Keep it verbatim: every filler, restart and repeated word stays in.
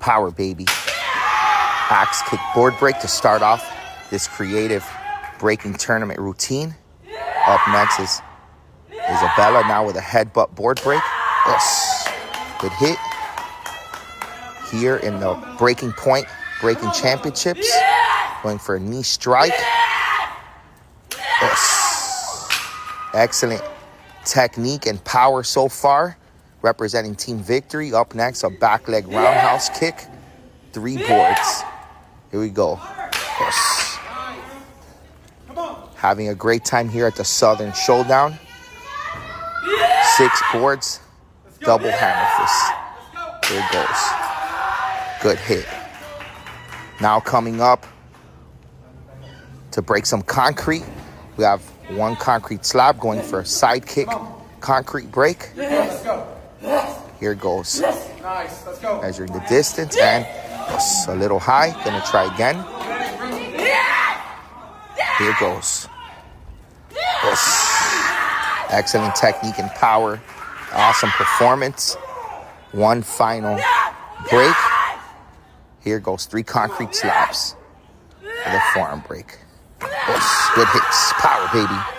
Power, baby. Axe kick board break to start off this creative breaking tournament routine. Up next is Isabella, now with a headbutt board break. Yes. Good hit. Here in the breaking point, breaking championships. Going for a knee strike. Yes. Excellent technique and power so far. Representing Team Victory. Up next, a back leg roundhouse kick. Three boards. Here we go. Yes. Having a great time here at the Southern Showdown. Six boards. Double hammer fist. Here it goes. Good hit. Now coming up to break some concrete. We have one concrete slab going for a side kick concrete break. Here it goes. Measuring the distance and yes, a little high. Gonna try again. Here it goes. Yes. Excellent technique and power. Awesome performance. One final break. Here goes three concrete slabs for the forearm break. Yes. Good hits. Power, baby.